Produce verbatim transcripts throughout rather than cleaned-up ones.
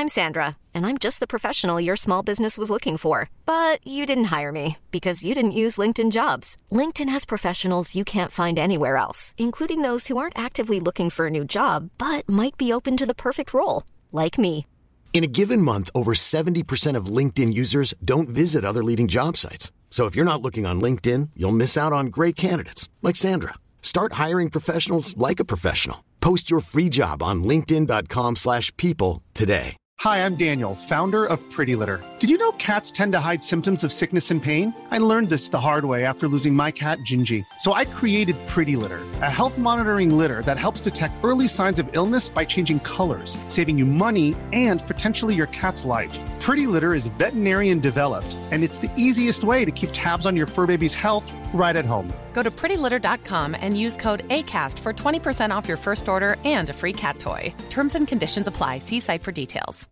I'm Sandra, and I'm just the professional your small business was looking for. But you didn't hire me because you didn't use LinkedIn Jobs. LinkedIn has professionals you can't find anywhere else, including those who aren't actively looking for a new job, but might be open to the perfect role, like me. In a given month, over seventy percent of LinkedIn users don't visit other leading job sites. So if you're not looking on LinkedIn, you'll miss out on great candidates like Sandra. Start hiring professionals like a professional. Post your free job on linkedin.com slash people today. Hi, I'm Daniel, founder of Pretty Litter. Did you know cats tend to hide symptoms of sickness and pain? I learned this the hard way after losing my cat, Gingy. So I created Pretty Litter, a health monitoring litter that helps detect early signs of illness by changing colors, saving you money and potentially your cat's life. Pretty Litter is veterinarian developed, and it's the easiest way to keep tabs on your fur baby's health right at home. Go to pretty litter dot com and use code ACAST for twenty percent off your first order and a free cat toy. Terms and conditions apply. See site for details.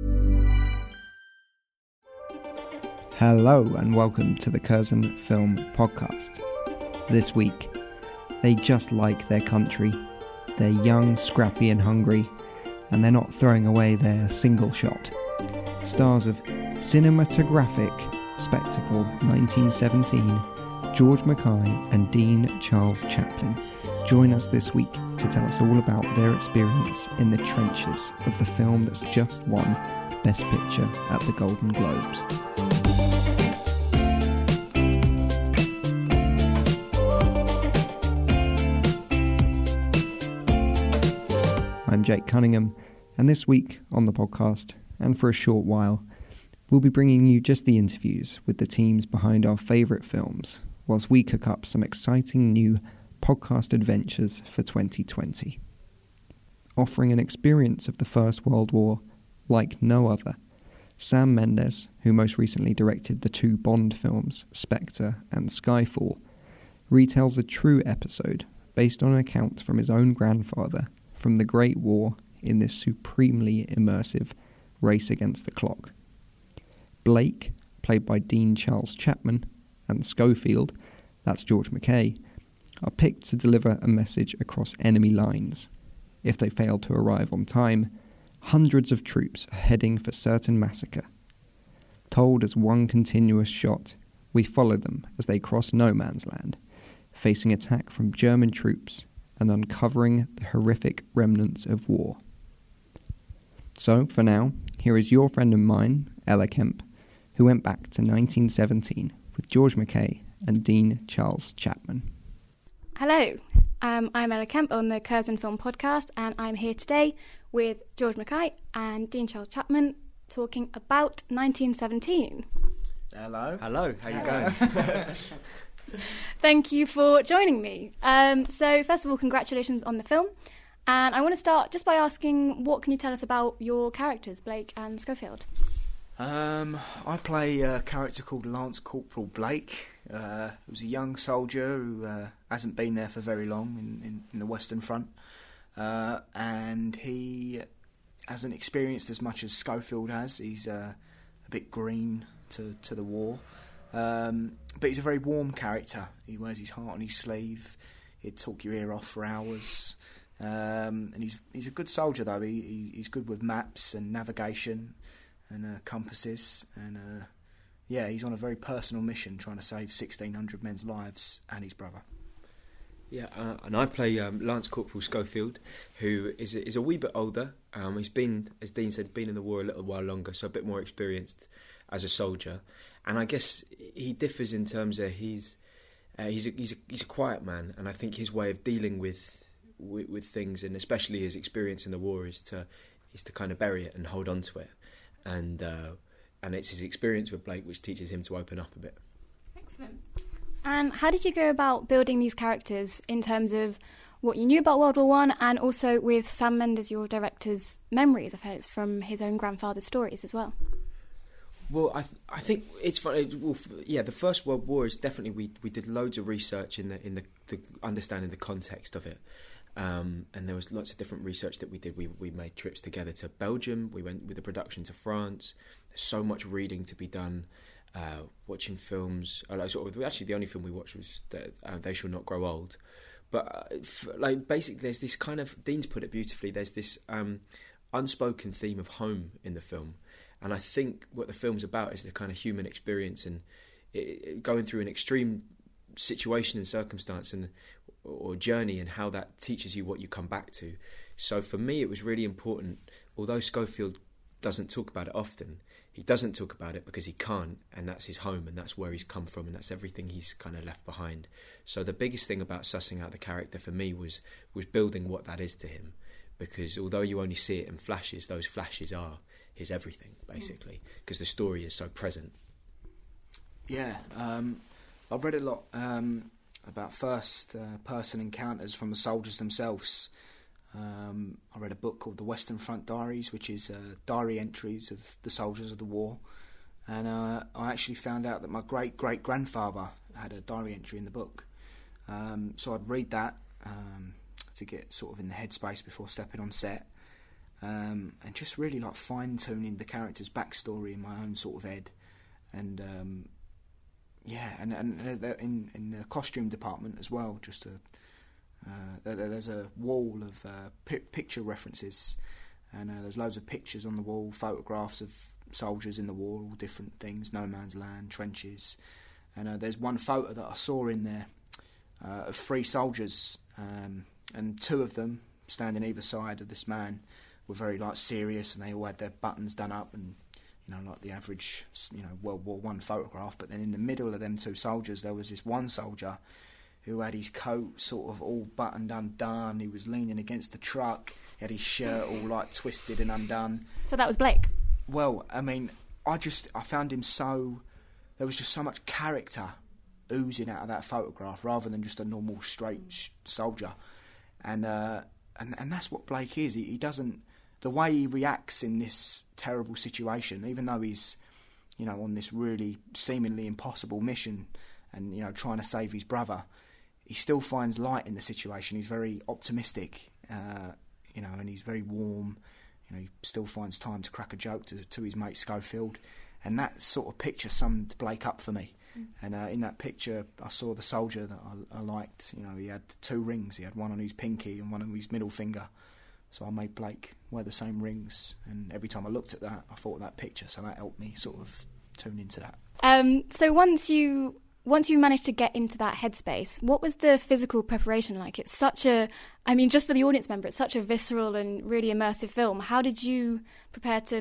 Hello and welcome to the Curzon Film Podcast. This week, they just like their country. They're young, scrappy and hungry, and they're not throwing away their single shot. Stars of cinematographic spectacle nineteen seventeen, George Mackay and Dean Charles Chaplin join us this week to tell us all about their experience in the trenches of the film that's just won Best Picture at the Golden Globes. I'm Jake Cunningham, and this week on the podcast, and for a short while, we'll be bringing you just the interviews with the teams behind our favourite films, whilst we cook up some exciting new podcast adventures for twenty twenty. Offering an experience of the First World War like no other, Sam Mendes, who most recently directed the two Bond films, Spectre and Skyfall, retells a true episode based on an account from his own grandfather from the Great War in this supremely immersive race against the clock. Blake, played by Dean Charles Chapman, and Schofield, that's George Mackay, are picked to deliver a message across enemy lines. If they fail to arrive on time, hundreds of troops are heading for certain massacre. Told as one continuous shot, we follow them as they cross no man's land, facing attack from German troops and uncovering the horrific remnants of war. So, for now, here is your friend and mine, Ella Kemp, who went back to nineteen seventeen with George Mackay and Dean Charles Chapman. Hello, um, I'm Ella Kemp on the Curzon Film Podcast, and I'm here today with George Mackay and Dean Charles Chapman talking about nineteen seventeen. Hello. Hello, how you going? Thank you for joining me. Um, so, first of all, congratulations on the film. And I want to start just by asking, what can you tell us about your characters, Blake and Schofield? Um, I play a character called Lance Corporal Blake, uh, who's a young soldier who uh, hasn't been there for very long in, in, in the Western Front. Uh, and he hasn't experienced as much as Schofield has. He's uh, a bit green to, to the war. Um, but he's a very warm character. He wears his heart on his sleeve. He'd talk your ear off for hours. Um, and he's he's a good soldier, though. He, he He's good with maps and navigation and uh, compasses. And, uh, yeah, he's on a very personal mission trying to save sixteen hundred men's lives and his brother. Yeah, uh, and I play um, Lance Corporal Schofield, who is a, is a wee bit older. Um, he's been, as Dean said, been in the war a little while longer, so a bit more experienced as a soldier. And I guess he differs in terms of he's uh, he's a, he's a, he's a quiet man, and I think his way of dealing with, with with things, and especially his experience in the war, is to is to kind of bury it and hold on to it. And uh, and it's his experience with Blake which teaches him to open up a bit. Excellent. And how did you go about building these characters in terms of what you knew about World War One, and also with Sam Mendes, your director's memories? I've heard it's from his own grandfather's stories as well. Well, I th- I think it's funny. Well, yeah, the First World War is definitely we we did loads of research in the in the, the understanding the context of it, um, and there was lots of different research that we did. We we made trips together to Belgium. We went with the production to France. There's so much reading to be done, uh, watching films. Uh, sort of, actually, the only film we watched was that, uh, They Shall Not Grow Old. But uh, f- like basically, there's this kind of Dean's put it beautifully. There's this. Um, unspoken theme of home in the film. And I think what the film's about is the kind of human experience and it, it, going through an extreme situation and circumstance and or journey, and how that teaches you what you come back to. So for me, it was really important, although Schofield doesn't talk about it often, he doesn't talk about it because he can't, and that's his home, and that's where he's come from, and that's everything he's kind of left behind. So the biggest thing about sussing out the character for me was was building what that is to him, because although you only see it in flashes, those flashes are his everything, basically, because the story is so present. Yeah, um, I've read a lot um, about first-person uh, encounters from the soldiers themselves. Um, I read a book called The Western Front Diaries, which is uh, diary entries of the soldiers of the war. And uh, I actually found out that my great-great-grandfather had a diary entry in the book. Um, so I'd read that um, to get sort of in the headspace before stepping on set. Um, and just really like fine-tuning the character's backstory in my own sort of head. And um, yeah, and, and in, in the costume department as well, just to... Uh, there, there's a wall of uh, pi- picture references, and uh, there's loads of pictures on the wall, photographs of soldiers in the war, all different things, no man's land, trenches. And uh, there's one photo that I saw in there uh, of three soldiers, um, and two of them standing either side of this man were very like serious, and they all had their buttons done up, and you know, like the average, you know, World War One photograph. But then in the middle of them two soldiers, there was this one soldier who had his coat sort of all buttoned undone. He was leaning against the truck. He had his shirt all like twisted and undone. So that was Blake? Well, I mean, I just, I found him so, there was just so much character oozing out of that photograph rather than just a normal straight sh- soldier. And, uh, and and that's what Blake is. He, he doesn't, the way he reacts in this terrible situation, even though he's, you know, on this really seemingly impossible mission and, you know, trying to save his brother, he still finds light in the situation. He's very optimistic, uh, you know, and he's very warm. You know, he still finds time to crack a joke to, to his mate Schofield. And that sort of picture summed Blake up for me. Mm. And uh, in that picture, I saw the soldier that I, I liked. You know, he had two rings. He had one on his pinky and one on his middle finger. So I made Blake wear the same rings. And every time I looked at that, I thought of that picture. So that helped me sort of tune into that. Um, so once you... Once you managed to get into that headspace, what was the physical preparation like? It's such a, I mean, just for the audience member, it's such a visceral and really immersive film. How did you prepare to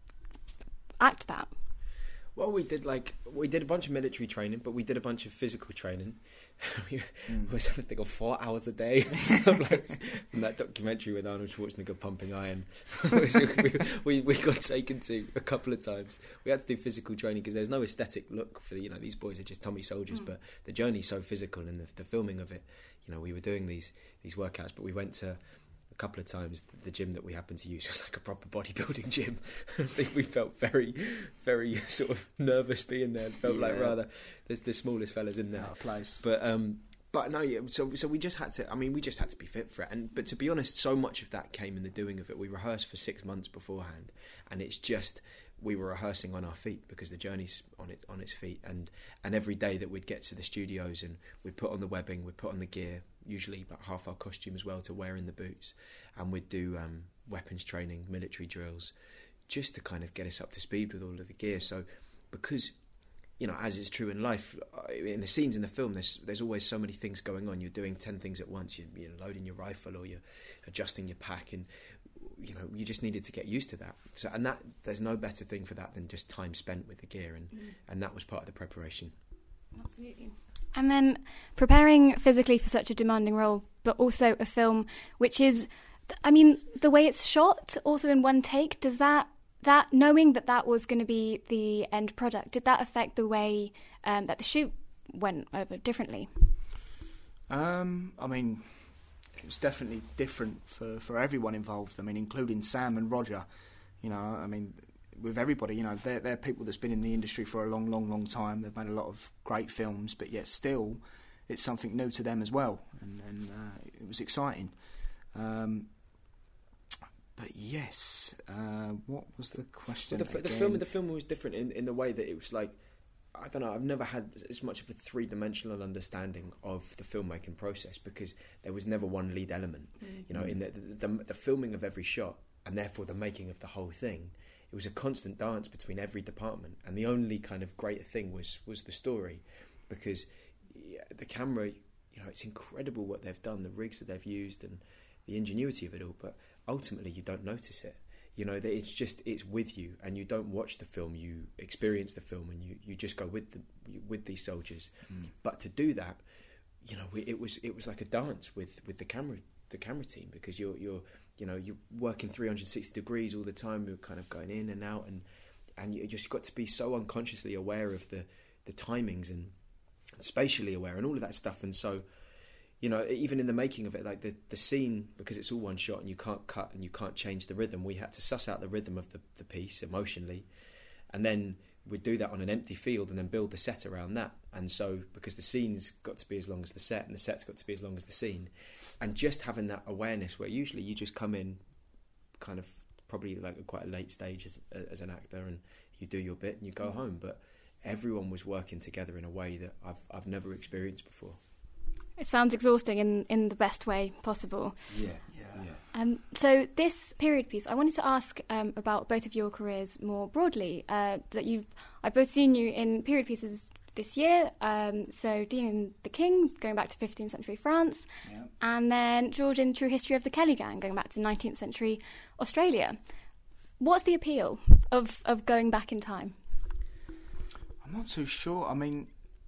act that? Well, we did like we did a bunch of military training, but we did a bunch of physical training. we mm. was something of four hours a day like, from that documentary with Arnold Schwarzenegger pumping iron. we, we we got taken to a couple of times. We had to do physical training because there's no aesthetic look for the, you know, these boys are just Tommy soldiers, mm. but the journey's so physical and the, the filming of it. You know, we were doing these these workouts, but we went to. A couple of times the gym that we happened to use was like a proper bodybuilding gym. I think we felt very, very sort of nervous being there. It felt yeah. like rather there's the smallest fellas in there. Out of place. But um, but no, yeah. So so we just had to. I mean, we just had to be fit for it. And but to be honest, so much of that came in the doing of it. We rehearsed for six months beforehand, and it's just we were rehearsing on our feet because the journey's on it on its feet. And and every day that we'd get to the studios and we'd put on the webbing, we'd put on the gear. Usually about half our costume as well to wear in the boots, and we'd do um, weapons training, military drills, just to kind of get us up to speed with all of the gear. So because, you know, as is true in life, in the scenes in the film, there's there's always so many things going on. You're doing ten things at once. You're, you're loading your rifle or you're adjusting your pack, and you know you just needed to get used to that. So and that there's no better thing for that than just time spent with the gear, and mm. and that was part of the preparation. Absolutely. And then preparing physically for such a demanding role, but also a film which is, I mean, the way it's shot, also in one take, does that, that knowing that that was going to be the end product, did that affect the way um, that the shoot went over differently? Um, I mean, it was definitely different for, for everyone involved. I mean, including Sam and Roger. You know, I mean... with everybody, you know, they're, they're people that's been in the industry for a long, long, long time. They've made a lot of great films, but yet still, it's something new to them as well, and, and uh, it was exciting. Um, but yes, uh, what was the question? Well, the, the film, the film was different in, in the way that it was like, I don't know. I've never had as much of a three-dimensional understanding of the filmmaking process because there was never one lead element. Mm-hmm. You know, in the the, the the filming of every shot and therefore the making of the whole thing, it was a constant dance between every department, and the only kind of great thing was was the story, because yeah, the camera, you know, it's incredible what they've done, the rigs that they've used, and the ingenuity of it all. But ultimately, you don't notice it. You know, that it's just it's with you, and you don't watch the film. You experience the film, and you, you just go with the with these soldiers. Mm. But to do that, you know, it was it was like a dance with, with the camera the camera team, because you're you're you know you're working three hundred sixty degrees all the time. You're kind of going in and out, and and you just got to be so unconsciously aware of the the timings and spatially aware and all of that stuff. And so, you know, even in the making of it, like the, the scene, because it's all one shot and you can't cut and you can't change the rhythm, we had to suss out the rhythm of the, the piece emotionally, and then we'd do that on an empty field and then build the set around that. And so, because the scene's got to be as long as the set and the set's got to be as long as the scene, and just having that awareness where usually you just come in kind of probably like at quite a late stage as, as an actor, and you do your bit and you go mm. home, but everyone was working together in a way that I've I've never experienced before. It sounds exhausting in, in the best way possible. Yeah, yeah, yeah. Um, so this period piece, I wanted to ask um, about both of your careers more broadly. Uh, that you've, I've both seen you in period pieces this year. Um, so Dean in The King, going back to fifteenth century France, yeah. and then George in True History of the Kelly Gang, going back to nineteenth century Australia. What's the appeal of, of going back in time? I'm not too sure. I mean,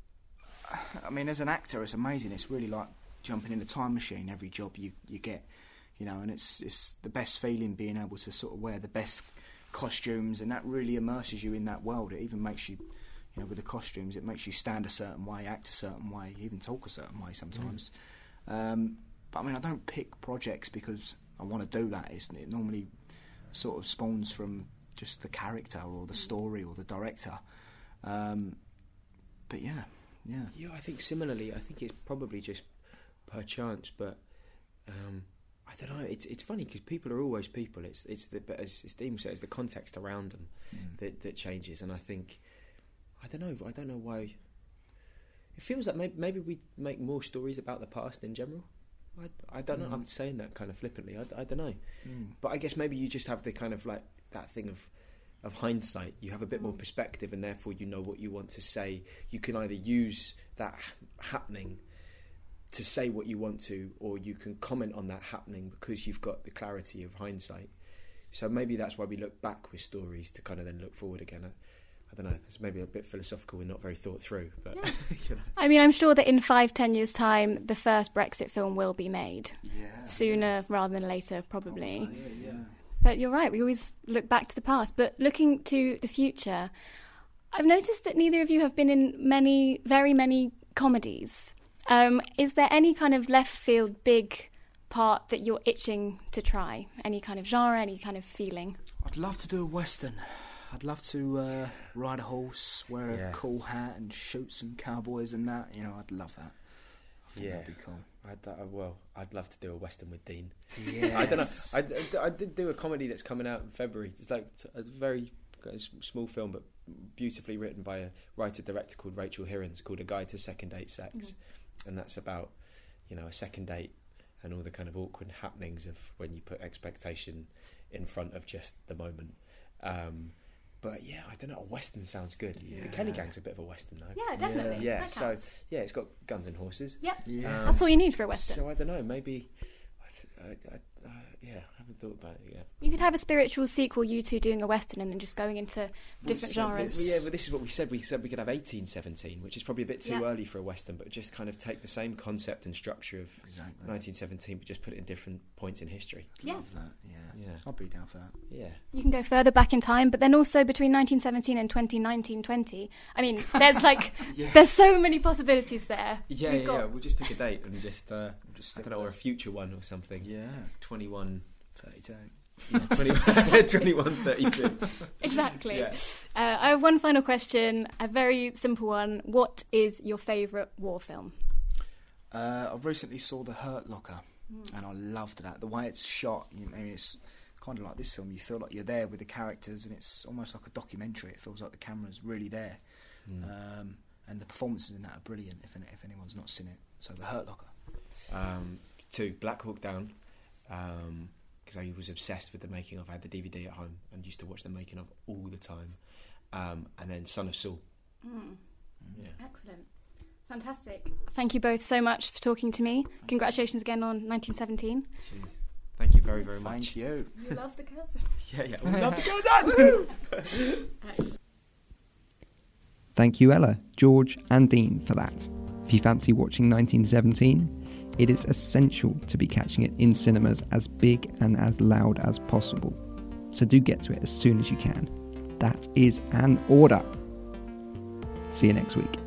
I mean, as an actor, it's amazing. It's really like jumping in a time machine. Every job you, you get, you know, and it's it's the best feeling being able to sort of wear the best costumes, and that really immerses you in that world. It even makes you, you know, with the costumes, it makes you stand a certain way, act a certain way, even talk a certain way sometimes. Mm. Um, but I mean, I don't pick projects because I want to do that. It's, it normally sort of spawns from just the character or the story or the director. Um, but yeah. Yeah, yeah. I think similarly. I think it's probably just per chance, but um, I don't know. It's it's funny because people are always people. It's it's the but as Dean said, it's the context around them mm. that that changes. And I think I don't know. I don't know why. It feels like maybe, maybe we make more stories about the past in general. I, I don't mm. know. I'm saying that kind of flippantly. I, I don't know, mm. but I guess maybe you just have the kind of like that thing of. of hindsight. You have a bit more perspective, and therefore you know what you want to say. You can either use that happening to say what you want to, or you can comment on that happening because you've got the clarity of hindsight. So maybe that's why we look back with stories to kind of then look forward again. I, I don't know, it's maybe a bit philosophical and not very thought through, but yeah. you know. I mean, I'm sure that in five, ten years' time, the first Brexit film will be made. Yeah. Sooner yeah. rather than later, probably. Oh, yeah, yeah. But you're right, we always look back to the past. But looking to the future, I've noticed that neither of you have been in many, very many comedies. Um, is there any kind of left field big part that you're itching to try? Any kind of genre, any kind of feeling? I'd love to do a Western. I'd love to uh, ride a horse, wear a yeah. cool hat and shoot some cowboys and that. You know, I'd love that. I think yeah. that'd be cool. I'd, uh, well, I'd love to do a Western with Dean. Yeah, I don't know. I, I, I did do a comedy that's coming out in February. It's like a very small film, but beautifully written by a writer-director called Rachel Hirons, called A Guide to Second Date Sex. Mm-hmm. And that's about, you know, a second date and all the kind of awkward happenings of when you put expectation in front of just the moment. Um, But yeah, I don't know. A Western sounds good. Yeah. The Kelly Gang's a bit of a Western, though. Yeah, definitely. Yeah, yeah. so yeah, it's got guns and horses. Yep. Yeah. Um, That's all you need for a Western. So I don't know. Maybe, I, I, uh, yeah, I haven't thought about it yet. You could have a spiritual sequel, you two doing a Western, and then just going into different well, genres. Well, yeah, but this is what we said. We said we could have eighteen seventeen, which is probably a bit too yeah. early for a Western, but just kind of take the same concept and structure of exactly. nineteen seventeen, but just put it in different points in history. I'd yeah. love that. Yeah. Yeah. I'll be down for that. Yeah. You can go further back in time, but then also between nineteen seventeen and twenty nineteen twenty. I mean, there's like, yeah. there's so many possibilities there. Yeah, We've yeah, got... yeah. We'll just pick a date and just, uh, just I don't know, or a future one or something. Yeah. twenty-one thirty-two. Yeah, twenty-one, twenty-one thirty-two. Exactly. Yeah. Uh, I have one final question, a very simple one. What is your favourite war film? Uh, I recently saw The Hurt Locker, mm. and I loved that. The way it's shot, you know, it's kind of like this film. You feel like you're there with the characters, and it's almost like a documentary. It feels like the camera's really there. Mm. Um, and the performances in that are brilliant, if if anyone's not seen it. So The Hurt Locker. Um, two, Black Hawk Down. Um, because I was obsessed with the making of. I had the D V D at home and used to watch the making of all the time. Um, and then Son of Saul. Mm. Yeah. Excellent. Fantastic. Thank you both so much for talking to me. Congratulations again on nineteen seventeen. Jeez. Thank you very, very much. Thank you. You love the Curzon. Yeah, yeah. We love the Curzon! Thank you, Ella, George, and Dean for that. If you fancy watching nineteen seventeen, it is essential to be catching it in cinemas as big and as loud as possible. So do get to it as soon as you can. That is an order. See you next week.